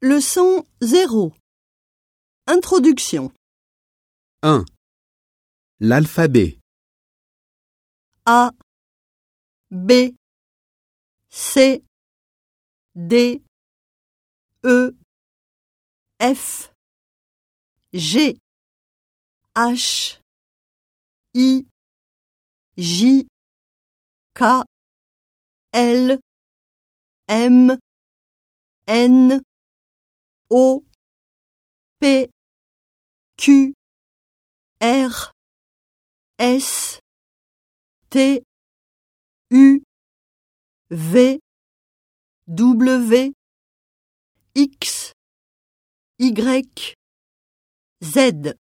Leçon 0. Introduction. 1. L'alphabet. A, B, C, D, E, F, G, H, I, J, K, L, M, N, O, P, Q, R, S, T, U, V, W, X, Y, Z.